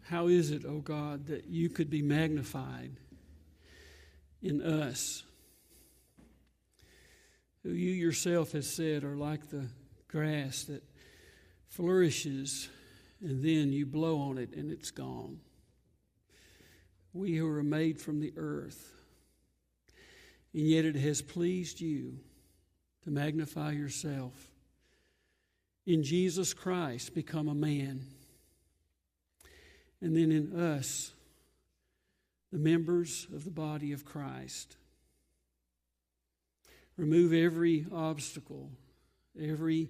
How is it, O God, that you could be magnified in us, who you yourself has said are like the grass that flourishes and then you blow on it and it's gone. We who are made from the earth, and yet it has pleased you to magnify yourself in Jesus Christ, become a man. And then in us, the members of the body of Christ. Remove every obstacle, every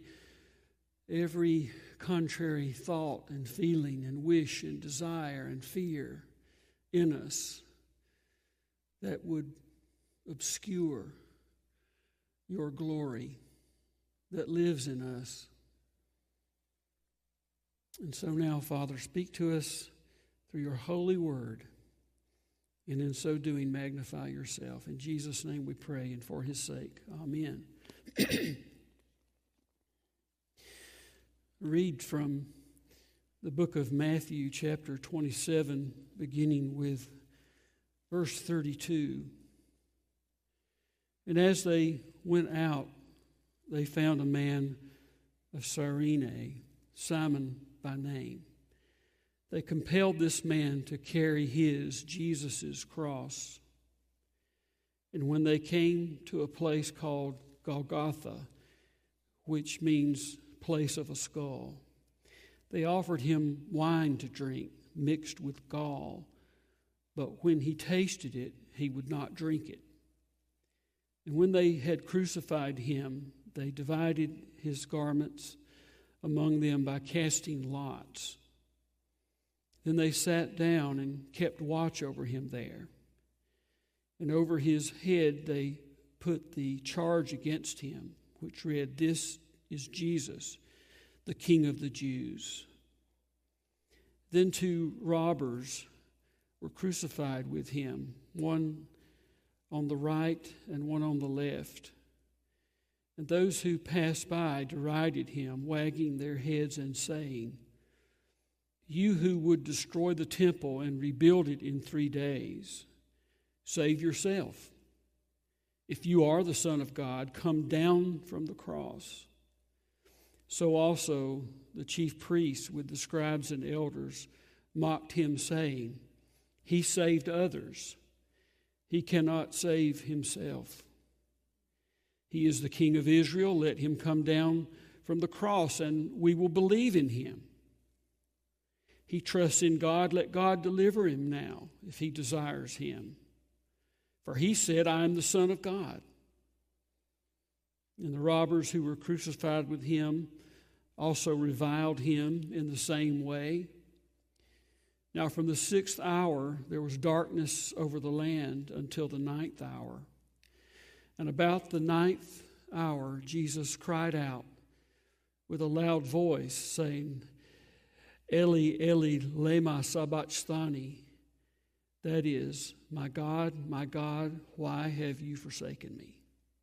contrary thought and feeling and wish and desire and fear in us that would obscure your glory that lives in us. And so now, Father, speak to us through your holy word, and in so doing, magnify yourself. In Jesus' name we pray, and for his sake. Amen. Read from the book of Matthew, chapter 27, beginning with verse 32. And as they went out, they found a man of Cyrene, Simon by name. They compelled this man to carry Jesus' cross. And when they came to a place called Golgotha, which means place of a skull, they offered him wine to drink mixed with gall, but when he tasted it, he would not drink it. And when they had crucified him, they divided his garments among them by casting lots. Then they sat down and kept watch over him there. And over his head they put the charge against him, which read, "This is Jesus, the King of the Jews." Then 2 robbers were crucified with him, one on the right and one on the left. And those who passed by derided him, wagging their heads and saying, "You who would destroy the temple and rebuild it in 3 days, save yourself. If you are the Son of God, come down from the cross." So also the chief priests with the scribes and elders mocked him, saying, "He saved others. He cannot save himself. He is the King of Israel. Let him come down from the cross, and we will believe in him. He trusts in God. Let God deliver him now, if he desires him. For he said, 'I am the Son of God.'" And the robbers who were crucified with him also reviled him in the same way. Now from the 6th hour there was darkness over the land until the 9th hour. And about the 9th hour Jesus cried out with a loud voice, saying, "Eli, Eli, lema sabachthani." That is, my God, why have you forsaken me?"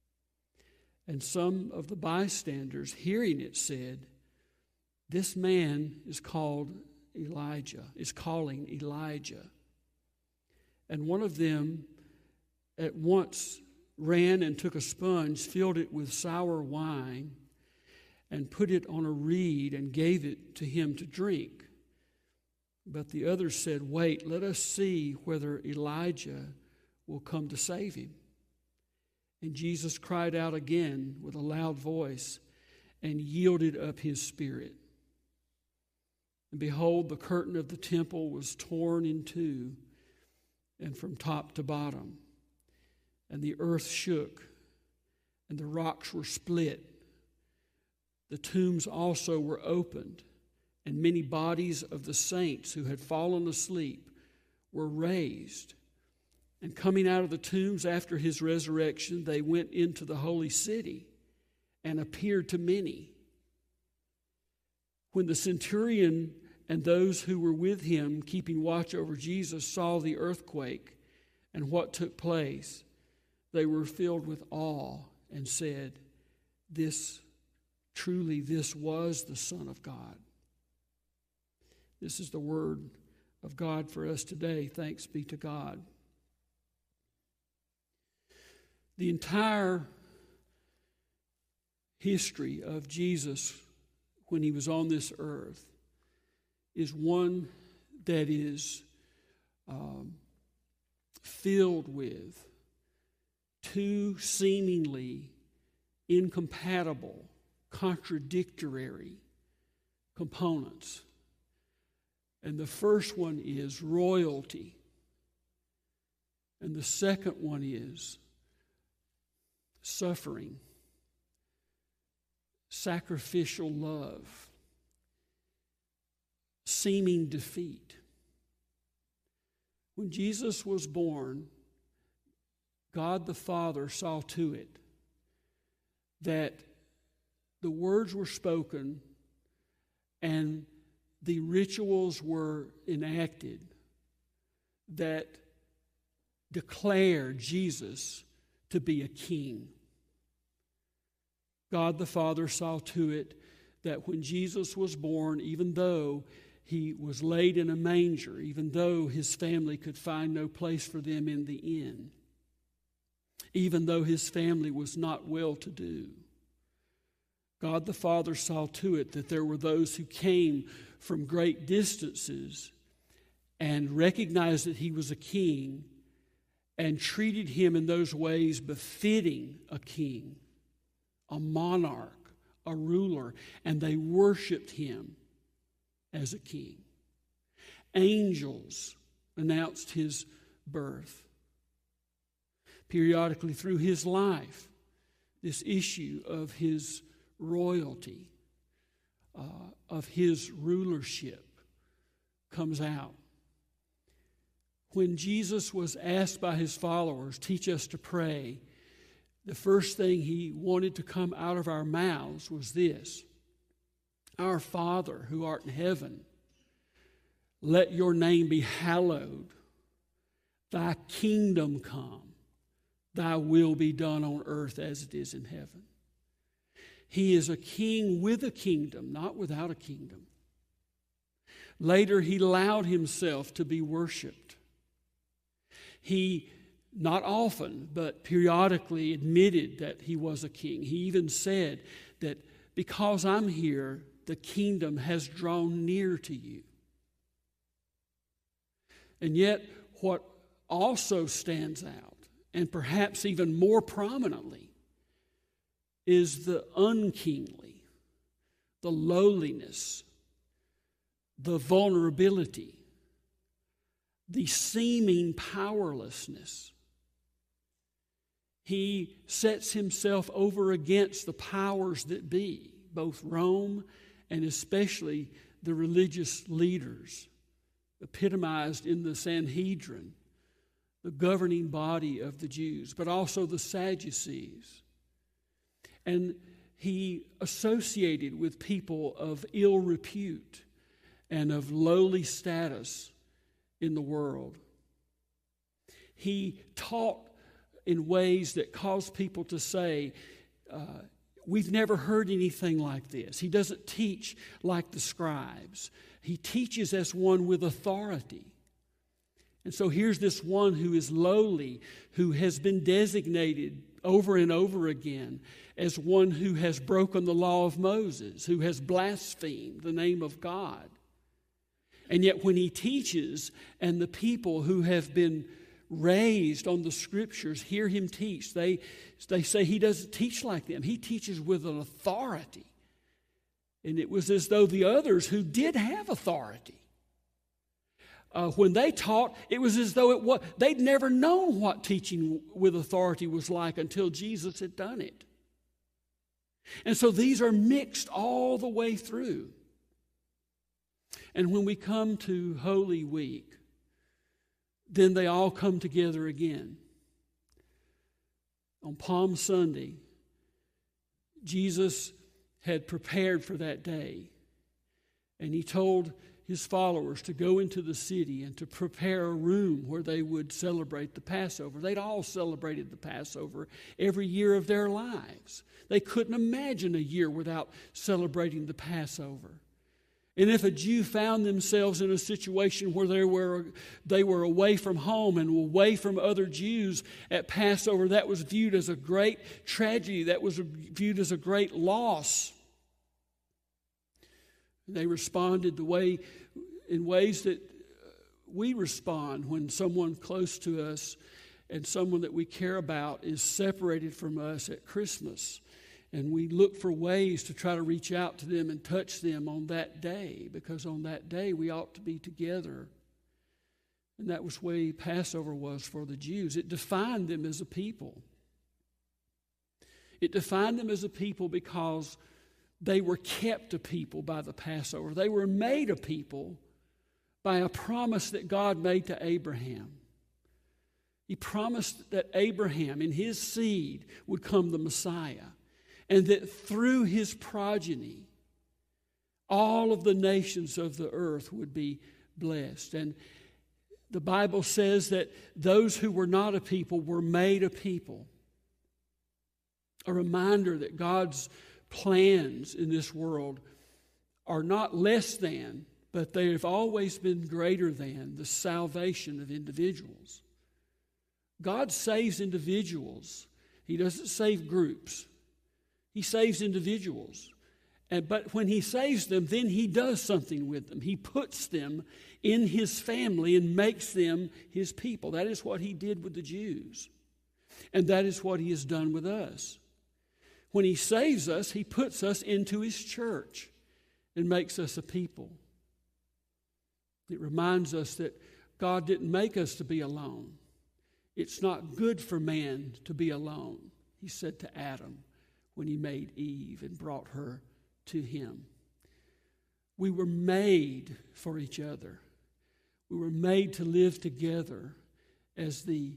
And some of the bystanders, hearing it, said, "This man is calling Elijah." And one of them at once ran and took a sponge, filled it with sour wine, and put it on a reed and gave it to him to drink. But the others said, "Wait, let us see whether Elijah will come to save him." And Jesus cried out again with a loud voice and yielded up his spirit. And behold, the curtain of the temple was torn in two, and from top to bottom. And the earth shook, and the rocks were split. The tombs also were opened, and many bodies of the saints who had fallen asleep were raised. And coming out of the tombs after his resurrection, they went into the holy city and appeared to many. When the centurion and those who were with him, keeping watch over Jesus, saw the earthquake and what took place, they were filled with awe and said, this was the Son of God." This is the word of God for us today. Thanks be to God. The entire history of Jesus when he was on this earth is one that is filled with two seemingly incompatible, contradictory components. And the first one is royalty. And the second one is suffering, sacrificial love, seeming defeat. When Jesus was born, God the Father saw to it that the words were spoken and the rituals were enacted that declared Jesus to be a king. God the Father saw to it that when Jesus was born, even though he was laid in a manger, even though his family could find no place for them in the inn, even though his family was not well-to-do, God the Father saw to it that there were those who came from great distances and recognized that he was a king and treated him in those ways befitting a king, a monarch, a ruler, and they worshiped him as a king. Angels announced his birth. Periodically through his life, this issue of his royalty, of his rulership comes out. When Jesus was asked by his followers, teach us to pray, the first thing he wanted to come out of our mouths was this: Our Father who art in heaven, let your name be hallowed. Thy kingdom come. Thy will be done on earth as it is in heaven. He is a king with a kingdom, not without a kingdom. Later, he allowed himself to be worshiped. He, not often, but periodically admitted that he was a king. He even said that because I'm here, the kingdom has drawn near to you. And yet, what also stands out, and perhaps even more prominently, is the unkingly, the lowliness, the vulnerability, the seeming powerlessness. He sets himself over against the powers that be, both Rome and especially the religious leaders, epitomized in the Sanhedrin, the governing body of the Jews, but also the Sadducees. And he associated with people of ill repute and of lowly status in the world. He taught in ways that caused people to say, we've never heard anything like this. He doesn't teach like the scribes. He teaches as one with authority. And so here's this one who is lowly, who has been designated over and over again as one who has broken the law of Moses, who has blasphemed the name of God. And yet when he teaches, and the people who have been raised on the Scriptures hear him teach, they say he doesn't teach like them. He teaches with an authority. And it was as though the others who did have authority, when they taught, it was as though they'd never known what teaching with authority was like until Jesus had done it. And so these are mixed all the way through. And when we come to Holy Week, then they all come together again. On Palm Sunday, Jesus had prepared for that day, and he told his followers to go into the city and to prepare a room where they would celebrate the Passover. They'd all celebrated the Passover every year of their lives. They couldn't imagine a year without celebrating the Passover. And if a Jew found themselves in a situation where they were away from home and away from other Jews at Passover, that was viewed as a great tragedy. That was viewed as a great loss. They responded in ways that we respond when someone close to us and someone that we care about is separated from us at Christmas. And we look for ways to try to reach out to them and touch them on that day, because on that day we ought to be together. And that was the way Passover was for the Jews. It defined them as a people. It defined them as a people because they were kept a people by the Passover. They were made a people by a promise that God made to Abraham. He promised that Abraham, in his seed, would come the Messiah, and that through his progeny, all of the nations of the earth would be blessed. And the Bible says that those who were not a people were made a people. A reminder that God's plans in this world are not less than, but they have always been greater than the salvation of individuals. God saves individuals. He doesn't save groups. He saves individuals. But when he saves them, then he does something with them. He puts them in his family and makes them his people. That is what he did with the Jews. And that is what he has done with us. When he saves us, he puts us into his church and makes us a people. It reminds us that God didn't make us to be alone. It's not good for man to be alone, he said to Adam when he made Eve and brought her to him. We were made for each other. We were made to live together as the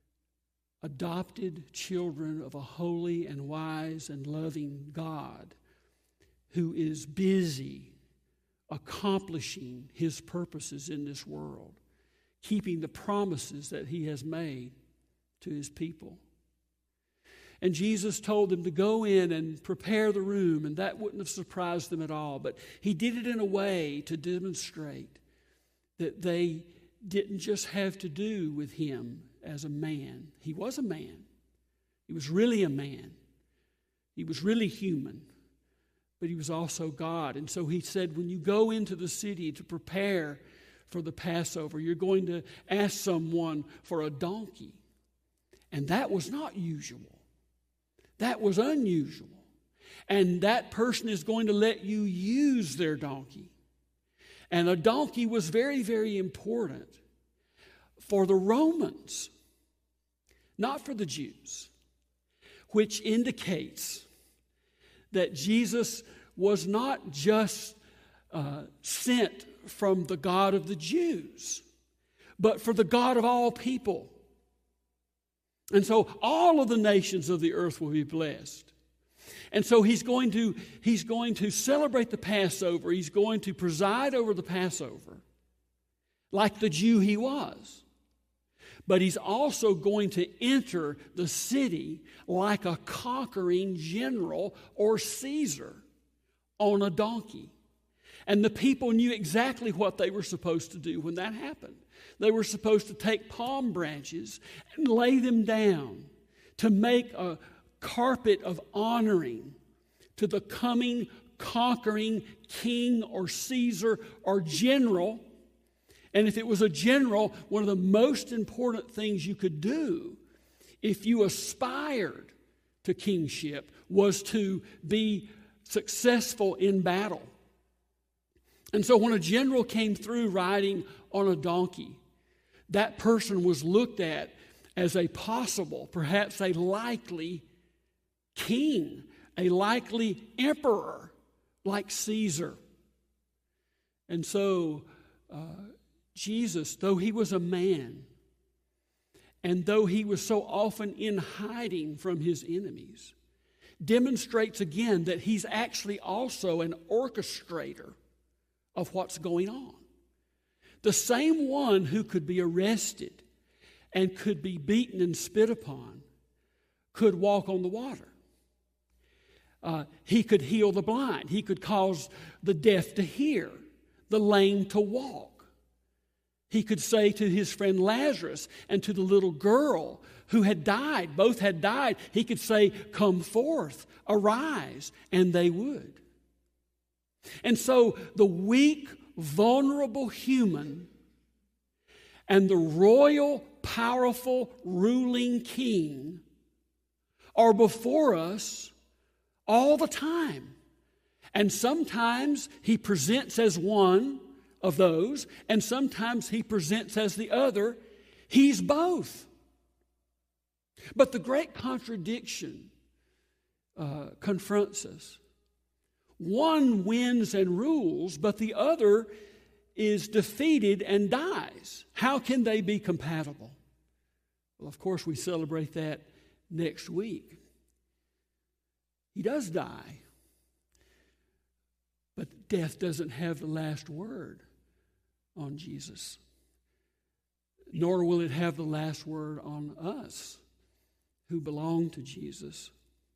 adopted children of a holy and wise and loving God who is busy accomplishing his purposes in this world, keeping the promises that he has made to his people. And Jesus told them to go in and prepare the room, and that wouldn't have surprised them at all. But he did it in a way to demonstrate that they didn't just have to do with him as a man. He was a man. He was really a man. He was really human. But he was also God. And so he said, when you go into the city to prepare for the Passover, you're going to ask someone for a donkey. And that was not usual. That was unusual. And that person is going to let you use their donkey. And a donkey was very, very important for the Romans, not for the Jews, which indicates that Jesus was not just sent from the God of the Jews, but for the God of all people. And so all of the nations of the earth will be blessed. And so he's going to celebrate the Passover. He's going to preside over the Passover like the Jew he was. But he's also going to enter the city like a conquering general or Caesar on a donkey. And the people knew exactly what they were supposed to do when that happened. They were supposed to take palm branches and lay them down to make a carpet of honoring to the coming conquering king or Caesar or general. And if it was a general, one of the most important things you could do if you aspired to kingship was to be successful in battle. And so when a general came through riding on a donkey, that person was looked at as a possible, perhaps a likely king, a likely emperor like Caesar. And so Jesus, though he was a man, and though he was so often in hiding from his enemies, demonstrates again that he's actually also an orchestrator of what's going on. The same one who could be arrested and could be beaten and spit upon could walk on the water. He could heal the blind. He could cause the deaf to hear, the lame to walk. He could say to his friend Lazarus and to the little girl who had died, both had died, he could say, "Come forth, arise," and they would. And so the weak, vulnerable human and the royal, powerful, ruling king are before us all the time. And sometimes he presents as one of those, and sometimes he presents as the other. He's both. But the great contradiction confronts us. One wins and rules, but the other is defeated and dies. How can they be compatible? Well, of course, we celebrate that next week. He does die, but death doesn't have the last word on Jesus, nor will it have the last word on us who belong to Jesus.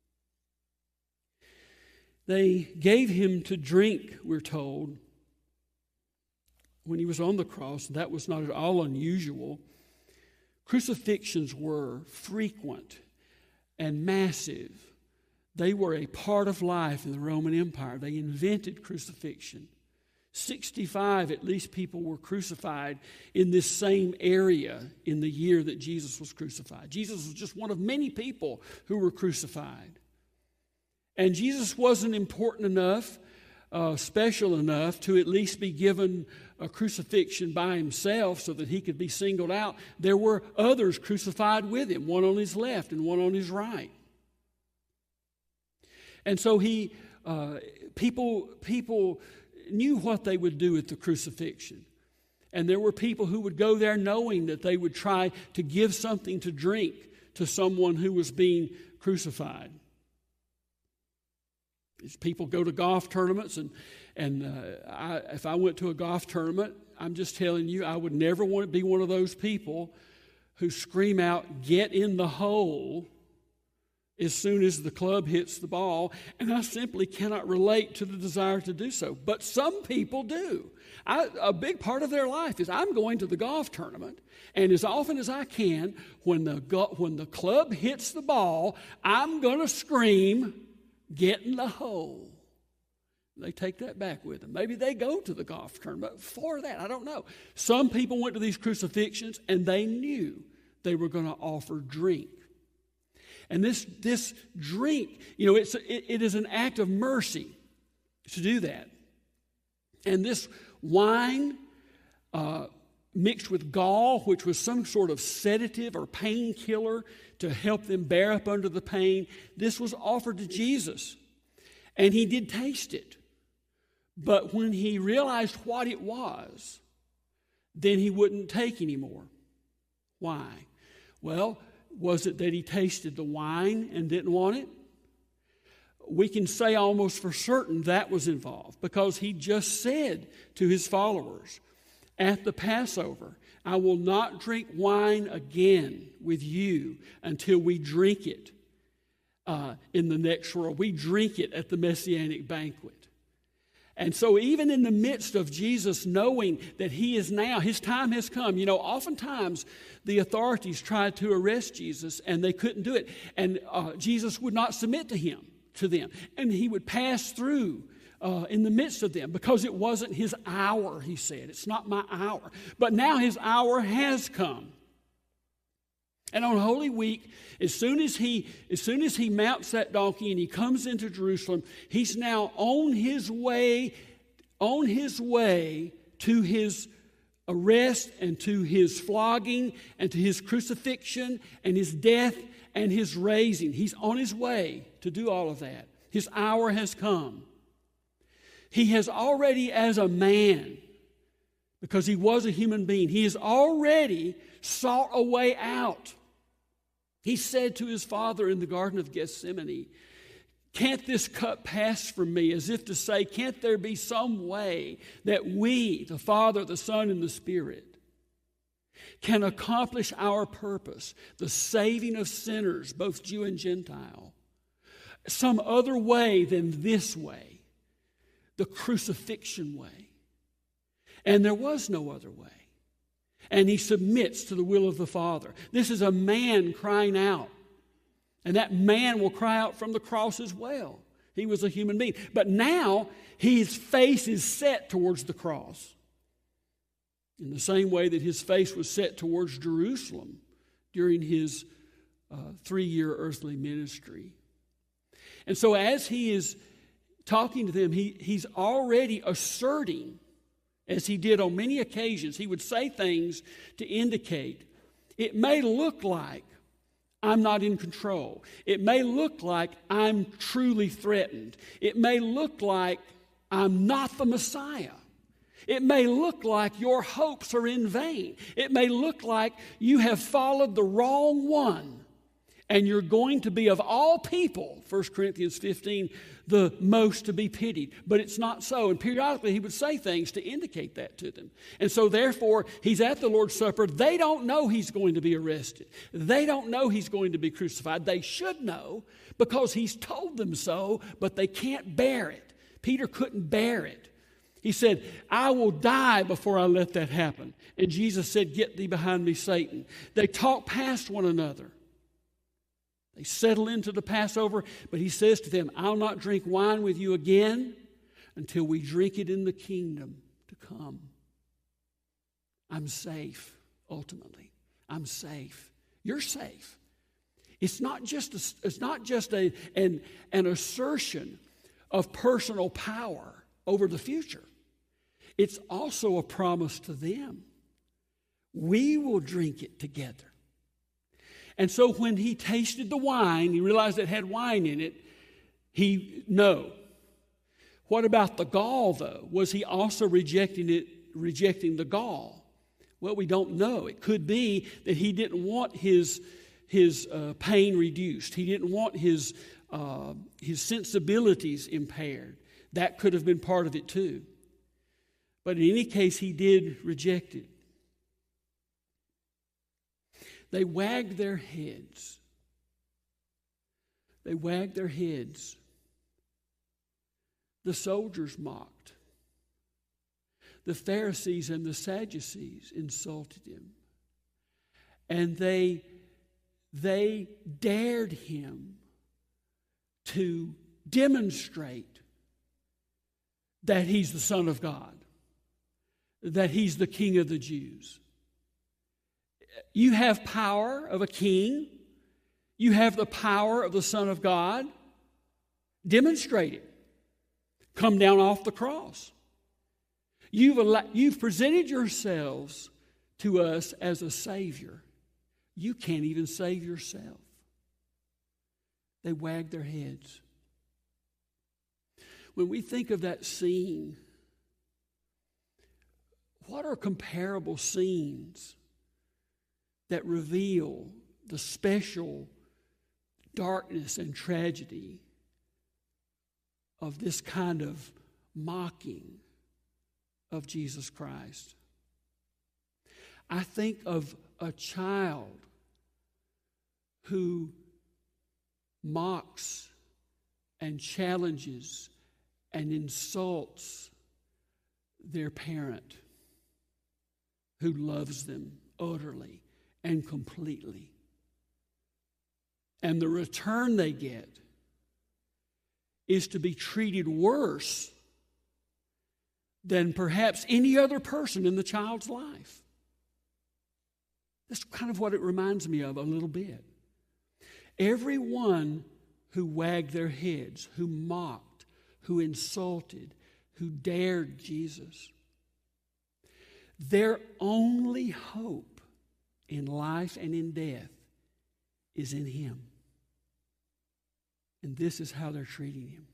They gave him to drink, we're told, when he was on the cross. That was not at all unusual. Crucifixions were frequent and massive. They were a part of life in the Roman Empire. They invented crucifixion. 65 at least people were crucified in this same area in the year that Jesus was crucified. Jesus was just one of many people who were crucified. And Jesus wasn't important enough, special enough to at least be given a crucifixion by himself so that he could be singled out. There were others crucified with him, one on his left and one on his right. And so people knew what they would do at the crucifixion. And there were people who would go there knowing that they would try to give something to drink to someone who was being crucified. People go to golf tournaments, and if I went to a golf tournament, I'm just telling you, I would never want to be one of those people who scream out, "Get in the hole," as soon as the club hits the ball, and I simply cannot relate to the desire to do so. But some people do. A big part of their life is, I'm going to the golf tournament, and as often as I can, when the club hits the ball, I'm going to scream, "Get in the hole." They take that back with them. Maybe they go to the golf tournament for that. I don't know. Some people went to these crucifixions, and they knew they were going to offer drink. And this drink, it is an act of mercy to do that. And this wine mixed with gall, which was some sort of sedative or painkiller to help them bear up under the pain, this was offered to Jesus. And he did taste it. But when he realized what it was, then he wouldn't take any more. Why? Well, was it that he tasted the wine and didn't want it? We can say almost for certain that was involved, because he just said to his followers at the Passover, "I will not drink wine again with you until we drink it in the next world." We drink it at the Messianic banquet. And so even in the midst of Jesus knowing that he is now, his time has come. Oftentimes the authorities tried to arrest Jesus and they couldn't do it. And Jesus would not submit to them. And he would pass through in the midst of them, because it wasn't his hour, he said. "It's not my hour." But now his hour has come. And on Holy Week, as soon as he mounts that donkey and he comes into Jerusalem, he's now on his way to his arrest and to his flogging and to his crucifixion and his death and his raising. He's on his way to do all of that. His hour has come. He has already, as a man, because he was a human being, he has already sought a way out. He said to his Father in the Garden of Gethsemane, "Can't this cup pass from me?" As if to say, can't there be some way that we, the Father, the Son, and the Spirit, can accomplish our purpose, the saving of sinners, both Jew and Gentile, some other way than this way, the crucifixion way. And there was no other way. And he submits to the will of the Father. This is a man crying out. And that man will cry out from the cross as well. He was a human being. But now his face is set towards the cross. In the same way that his face was set towards Jerusalem during his 3-year earthly ministry. And so as he is talking to them, he's already asserting, as he did on many occasions, he would say things to indicate, it may look like I'm not in control. It may look like I'm truly threatened. It may look like I'm not the Messiah. It may look like your hopes are in vain. It may look like you have followed the wrong one. And you're going to be, of all people, 1 Corinthians 15, the most to be pitied. But it's not so. And periodically he would say things to indicate that to them. And so therefore, he's at the Lord's Supper. They don't know he's going to be arrested. They don't know he's going to be crucified. They should know because he's told them so, but they can't bear it. Peter couldn't bear it. He said, I will die before I let that happen. And Jesus said, get thee behind me, Satan. They talk past one another. They settle into the Passover, but he says to them, I'll not drink wine with you again until we drink it in the kingdom to come. I'm safe, ultimately. I'm safe. You're safe. It's not just an assertion of personal power over the future. It's also a promise to them. We will drink it together. And so when he tasted the wine, he realized it had wine in it, no. What about the gall, though? Was he also rejecting the gall? Well, we don't know. It could be that he didn't want his pain reduced. He didn't want his sensibilities impaired. That could have been part of it too. But in any case, he did reject it. They wagged their heads. They wagged their heads. The soldiers mocked. The Pharisees and the Sadducees insulted him. And they dared him to demonstrate that he's the Son of God, that he's the King of the Jews. You have power of a king. You have the power of the Son of God. Demonstrate it. Come down off the cross. You've presented yourselves to us as a Savior. You can't even save yourself. They wagged their heads. When we think of that scene, what are comparable scenes that reveal the special darkness and tragedy of this kind of mocking of Jesus Christ? I think of a child who mocks and challenges and insults their parent who loves them utterly and completely. And the return they get is to be treated worse than perhaps any other person in the child's life. That's kind of what it reminds me of a little bit. Everyone who wagged their heads, who mocked, who insulted, who dared Jesus, their only hope in life and in death is in him. And this is how they're treating him.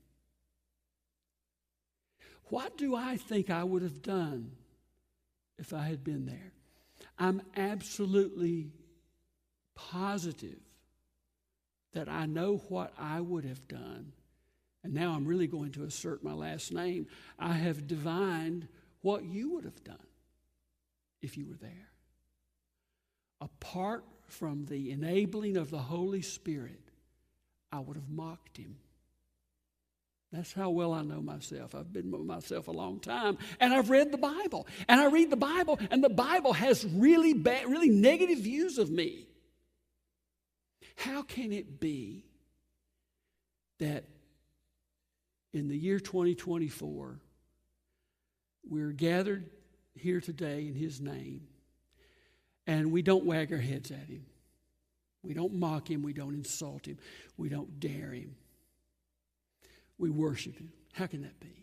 What do I think I would have done if I had been there? I'm absolutely positive that I know what I would have done. And now I'm really going to assert my last name. I have divined what you would have done if you were there. Apart from the enabling of the Holy Spirit, I would have mocked him. That's how well I know myself. I've been with myself a long time, and I've read the Bible. And I read the Bible, and the Bible has really bad, really negative views of me. How can it be that in the year 2024, we're gathered here today in His name, and we don't wag our heads at Him? We don't mock Him. We don't insult Him. We don't dare Him. We worship Him. How can that be?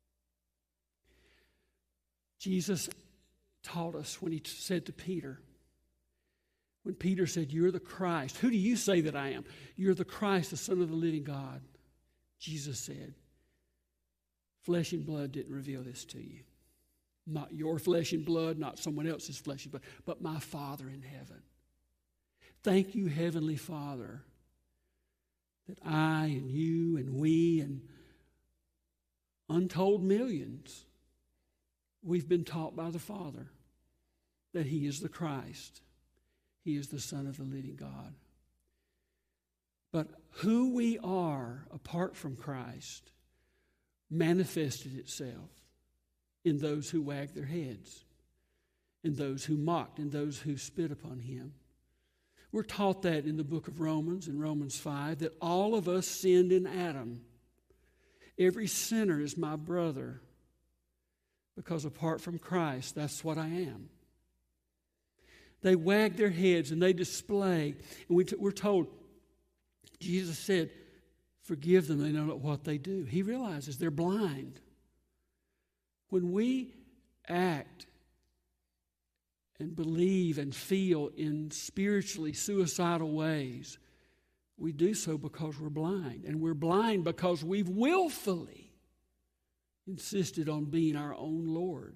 Jesus taught us when He said to Peter, when Peter said, "You're the Christ. Who do you say that I am?" "You're the Christ, the Son of the living God." Jesus said, "Flesh and blood didn't reveal this to you. Not your flesh and blood, not someone else's flesh and blood, but my Father in heaven." Thank you, Heavenly Father, that I and you and we and untold millions, we've been taught by the Father that He is the Christ. He is the Son of the living God. But who we are apart from Christ manifested itself in those who wagged their heads, in those who mocked, in those who spit upon Him. We're taught that in the book of Romans, in Romans 5, that all of us sinned in Adam. Every sinner is my brother, because apart from Christ, that's what I am. They wag their heads and they display. And we're told, Jesus said, "Forgive them, they know not what they do." He realizes they're blind. When we act and believe and feel in spiritually suicidal ways, we do so because we're blind. And we're blind because we've willfully insisted on being our own Lord.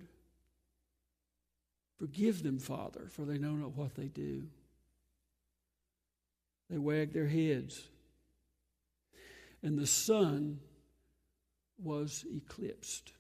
Forgive them, Father, for they know not what they do. They wag their heads. And the sun was eclipsed.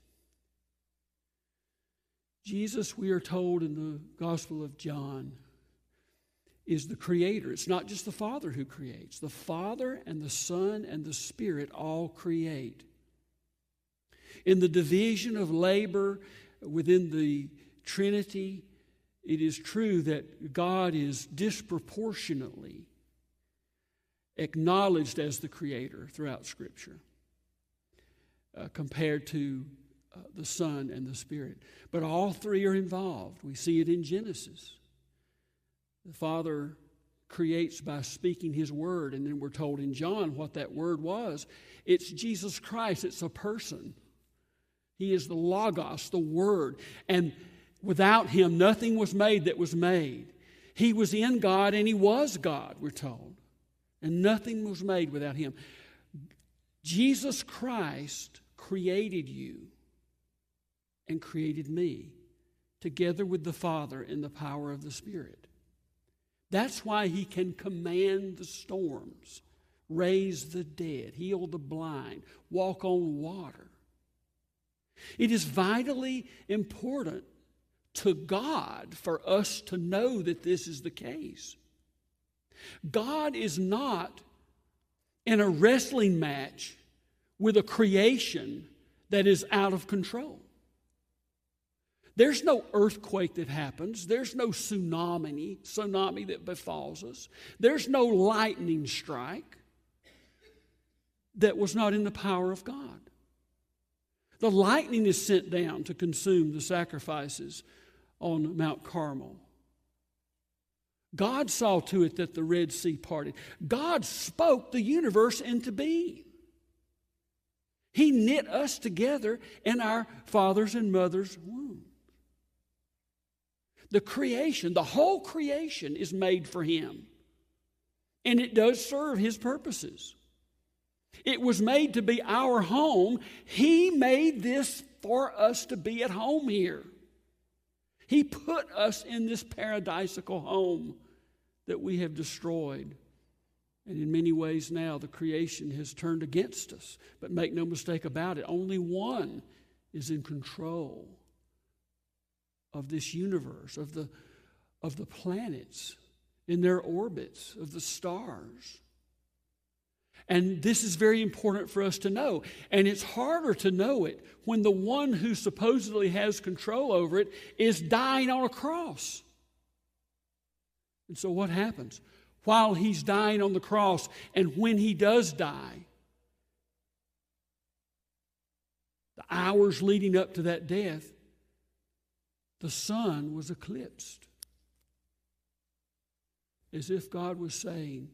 Jesus, we are told in the Gospel of John, is the creator. It's not just the Father who creates. The Father and the Son and the Spirit all create. In the division of labor within the Trinity, it is true that God is disproportionately acknowledged as the creator throughout Scripture compared to the Son and the Spirit. But all three are involved. We see it in Genesis. The Father creates by speaking His word, and then we're told in John what that word was. It's Jesus Christ. It's a person. He is the Logos, the Word. And without Him, nothing was made that was made. He was in God and He was God, we're told. And nothing was made without Him. Jesus Christ created you and created me together with the Father in the power of the Spirit. That's why He can command the storms, raise the dead, heal the blind, walk on water. It is vitally important to God for us to know that this is the case. God is not in a wrestling match with a creation that is out of control. There's no earthquake that happens. There's no tsunami that befalls us. There's no lightning strike that was not in the power of God. The lightning is sent down to consume the sacrifices on Mount Carmel. God saw to it that the Red Sea parted. God spoke the universe into being. He knit us together in our father's and mother's womb. The creation, the whole creation is made for Him. And it does serve His purposes. It was made to be our home. He made this for us to be at home here. He put us in this paradisical home that we have destroyed. And in many ways now, the creation has turned against us. But make no mistake about it, only one is in control of this universe, of the planets in their orbits, of the stars. And this is very important for us to know. And it's harder to know it when the one who supposedly has control over it is dying on a cross. And so what happens? While he's dying on the cross, and when he does die, the hours leading up to that death, the sun was eclipsed. As if God was saying,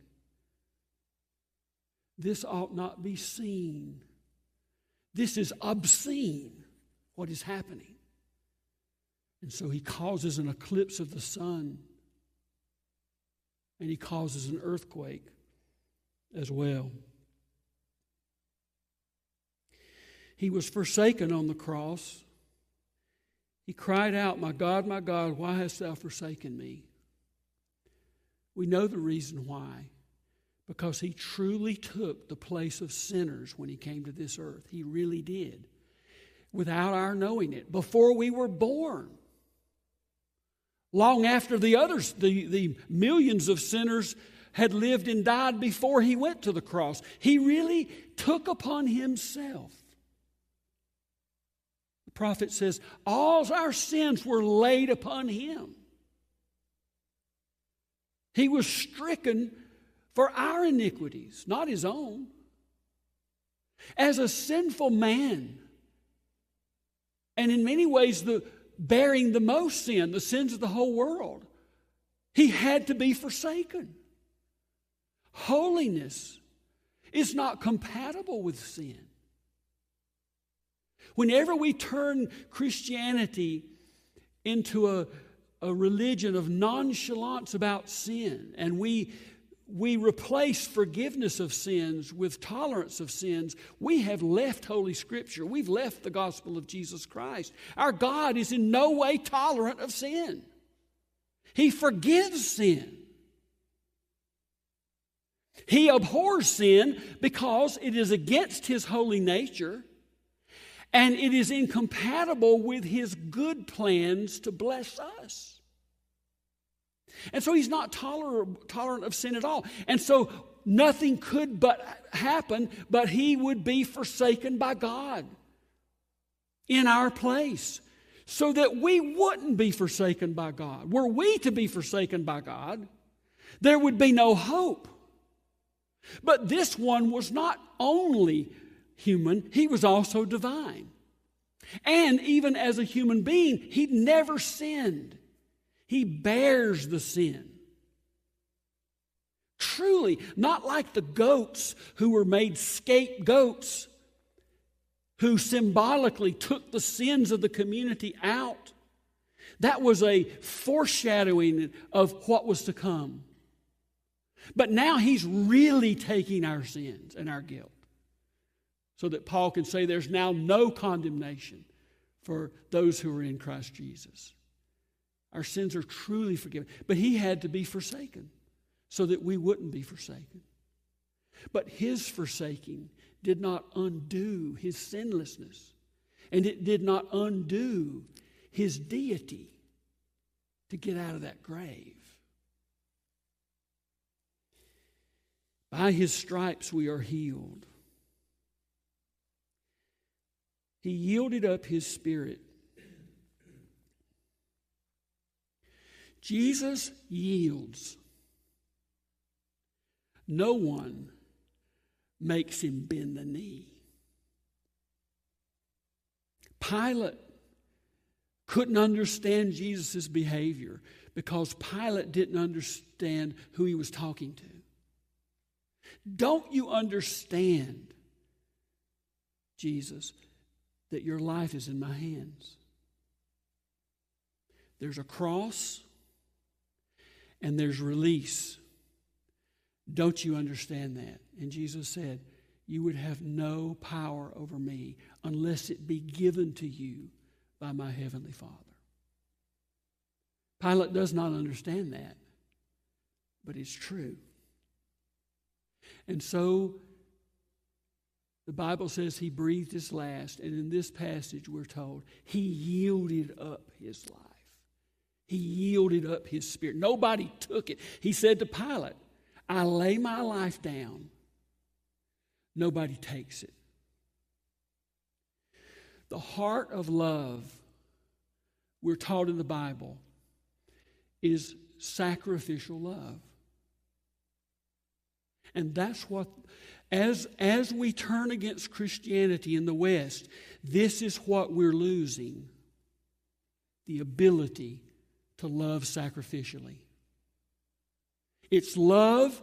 this ought not be seen. This is obscene, what is happening. And so he causes an eclipse of the sun. And he causes an earthquake as well. He was forsaken on the cross. He cried out, my God, why hast thou forsaken me? We know the reason why. Because he truly took the place of sinners when he came to this earth. He really did. Without our knowing it. Before we were born. Long after the others, the millions of sinners had lived and died before he went to the cross. He really took upon himself. The prophet says, all our sins were laid upon him. He was stricken for our iniquities, not his own. As a sinful man, and in many ways bearing the most sin, the sins of the whole world, he had to be forsaken. Holiness is not compatible with sin. Whenever we turn Christianity into a religion of nonchalance about sin, and we replace forgiveness of sins with tolerance of sins, we have left Holy Scripture. We've left the gospel of Jesus Christ. Our God is in no way tolerant of sin. He forgives sin. He abhors sin because it is against his holy nature and it is incompatible with his good plans to bless us. And so he's not tolerant of sin at all. And so nothing could but happen, but he would be forsaken by God in our place so that we wouldn't be forsaken by God. Were we to be forsaken by God, there would be no hope. But this one was not only human, he was also divine. And even as a human being, he never sinned. He bears the sin. Truly, not like the goats who were made scapegoats, who symbolically took the sins of the community out. That was a foreshadowing of what was to come. But now he's really taking our sins and our guilt, so that Paul can say there's now no condemnation for those who are in Christ Jesus. Our sins are truly forgiven. But he had to be forsaken so that we wouldn't be forsaken. But his forsaking did not undo his sinlessness. And it did not undo his deity to get out of that grave. By his stripes we are healed. He yielded up his spirit. Jesus yields. No one makes him bend the knee. Pilate couldn't understand Jesus' behavior because Pilate didn't understand who he was talking to. Don't you understand, Jesus, that your life is in my hands? There's a cross and there's release. Don't you understand that? And Jesus said, you would have no power over me unless it be given to you by my heavenly Father. Pilate does not understand that, but it's true. And so the Bible says he breathed his last, and in this passage we're told he yielded up his life. He yielded up his spirit. Nobody took it. He said to Pilate, I lay my life down nobody takes it. The heart of love, we're taught in the Bible, is sacrificial love. And that's what, as we turn against Christianity in the West, this is what we're losing: the ability to love sacrificially. It's love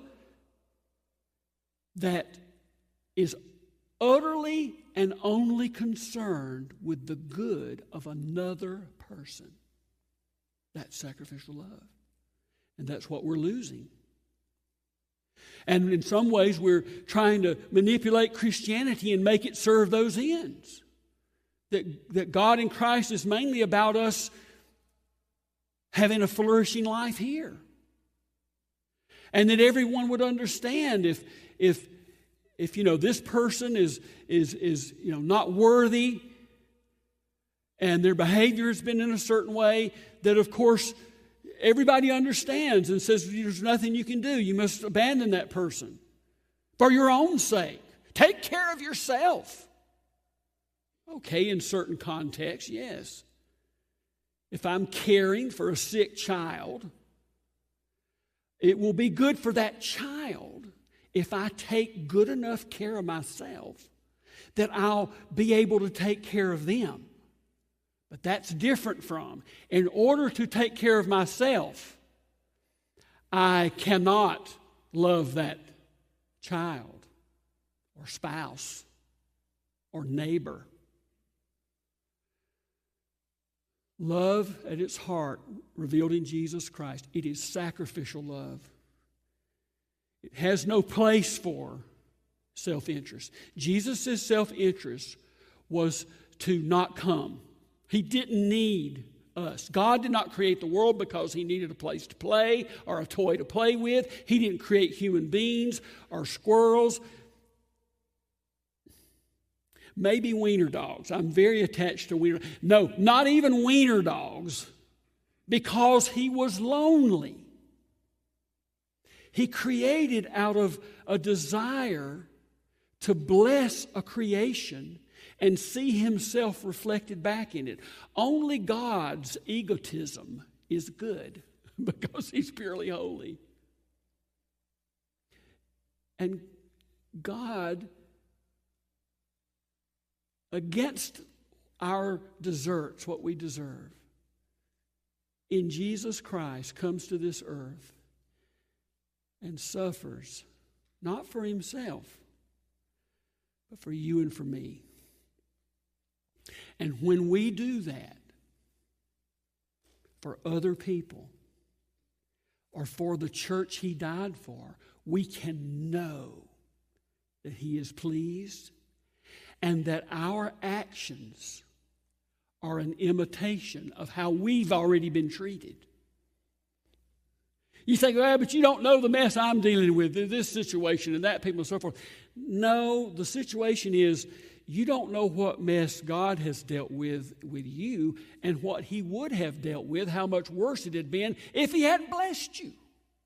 that is utterly and only concerned with the good of another person. That's sacrificial love. And that's what we're losing. And in some ways, we're trying to manipulate Christianity and make it serve those ends. That God in Christ is mainly about us having a flourishing life here. And that everyone would understand if this person is not worthy and their behavior has been in a certain way, that of course everybody understands and says there's nothing you can do. You must abandon that person for your own sake. Take care of yourself. Okay, in certain contexts, yes. If I'm caring for a sick child, it will be good for that child if I take good enough care of myself that I'll be able to take care of them. But that's different from, in order to take care of myself, I cannot love that child or spouse or neighbor. Love at its heart, revealed in Jesus Christ, it is sacrificial love. It has no place for self-interest. Jesus' self-interest was to not come. He didn't need us. God did not create the world because He needed a place to play or a toy to play with. He didn't create human beings or squirrels. Maybe wiener dogs. I'm very attached to wiener. No, not even wiener dogs, because He was lonely. He created out of a desire to bless a creation and see Himself reflected back in it. Only God's egotism is good because He's purely holy. And God, against our deserts, what we deserve, in Jesus Christ comes to this earth and suffers, not for Himself, but for you and for me. And when we do that for other people or for the church He died for, we can know that He is pleased and that our actions are an imitation of how we've already been treated. You think, well, but you don't know the mess I'm dealing with in this situation and that people and so forth. No, the situation is you don't know what mess God has dealt with you and what He would have dealt with, how much worse it had been if He hadn't blessed you.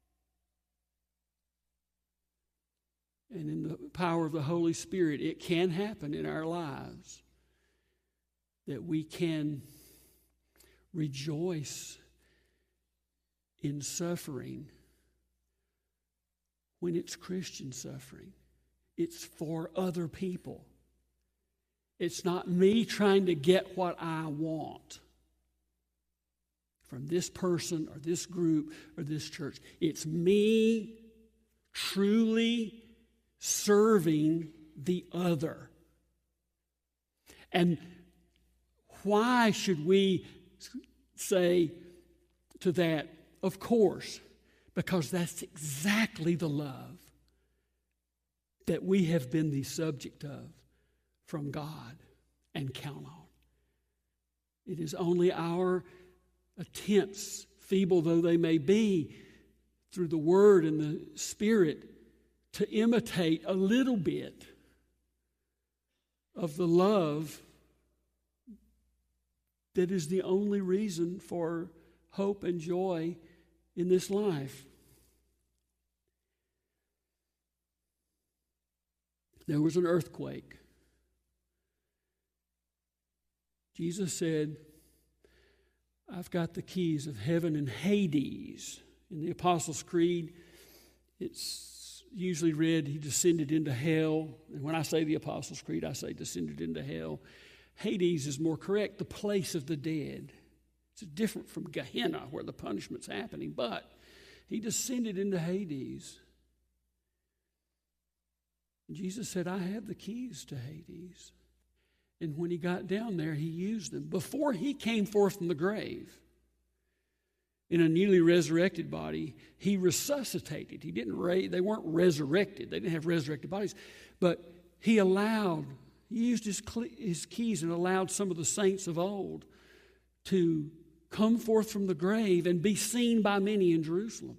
And in the power of the Holy Spirit, it can happen in our lives that we can rejoice in suffering when it's Christian suffering. It's for other people. It's not me trying to get what I want from this person or this group or this church. It's me truly serving the other. And why should we say to that, of course, because that's exactly the love that we have been the subject of from God and count on. It is only our attempts, feeble though they may be, through the Word and the Spirit, to imitate a little bit of the love that is the only reason for hope and joy in this life. There was an earthquake. Jesus said, I've got the keys of heaven and Hades. In the Apostles' Creed, it's usually read, he descended into hell. And when I say the Apostles' Creed, I say descended into hell. Hades is more correct, the place of the dead. It's different from Gehenna, where the punishment's happening, but he descended into Hades. Jesus said, I have the keys to Hades. And when he got down there, he used them. Before he came forth from the grave, in a newly resurrected body, he resuscitated. He didn't they weren't resurrected. They didn't have resurrected bodies. But he used his keys and allowed some of the saints of old to come forth from the grave and be seen by many in Jerusalem.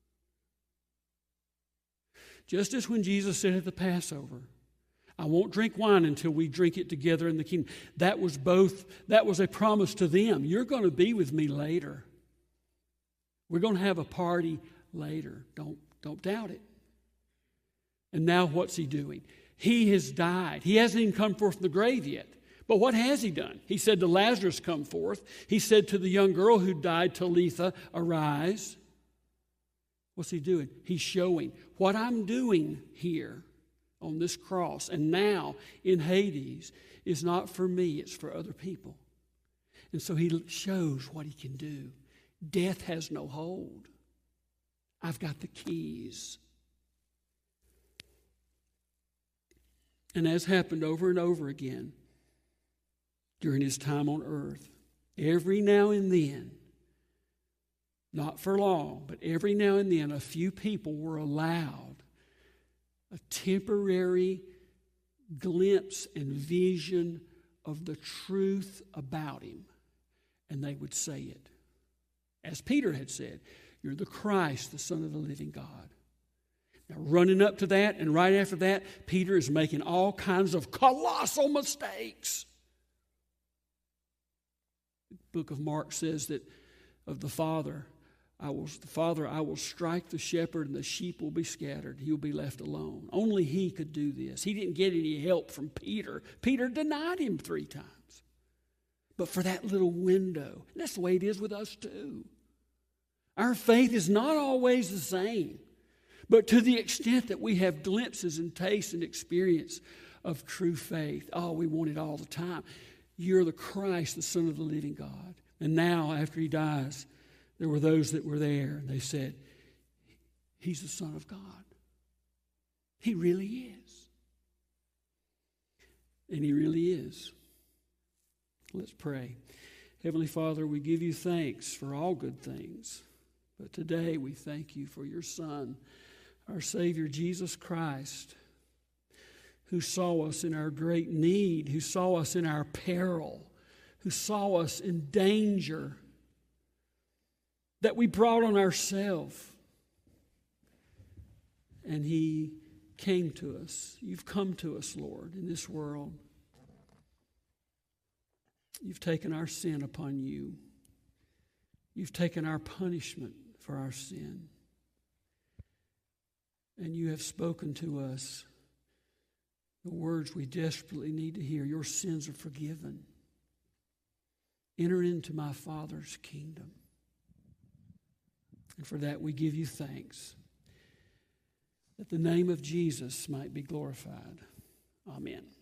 Just as when Jesus said at the Passover, I won't drink wine until we drink it together in the kingdom. That was a promise to them. You're going to be with me later. We're going to have a party later. Don't doubt it. And now what's he doing? He has died. He hasn't even come forth from the grave yet. But what has he done? He said to Lazarus, come forth. He said to the young girl who died, Talitha, arise. What's he doing? He's showing what I'm doing here on this cross and now in Hades is not for me, it's for other people. And so he shows what he can do. Death has no hold. I've got the keys. And as happened over and over again during his time on earth, every now and then, not for long, but every now and then, a few people were allowed a temporary glimpse and vision of the truth about him, and they would say it. As Peter had said, you're the Christ, the Son of the living God. Now, running up to that, and right after that, Peter is making all kinds of colossal mistakes. The book of Mark says that of the Father, I will strike the shepherd and the sheep will be scattered. He will be left alone. Only he could do this. He didn't get any help from Peter. Peter denied him 3 times. But for that little window, and that's the way it is with us too. Our faith is not always the same. But to the extent that we have glimpses and taste and experience of true faith, we want it all the time. You're the Christ, the Son of the living God. And now, after he dies, there were those that were there, and they said, he's the Son of God. He really is. And he really is. Let's pray. Heavenly Father, we give you thanks for all good things. But today we thank you for your Son, our Savior, Jesus Christ, who saw us in our great need, who saw us in our peril, who saw us in danger that we brought on ourselves. And he came to us. You've come to us, Lord, in this world. You've taken our sin upon you. You've taken our punishment for our sin. And you have spoken to us the words we desperately need to hear. Your sins are forgiven. Enter into my Father's kingdom. And for that we give you thanks, that the name of Jesus might be glorified. Amen.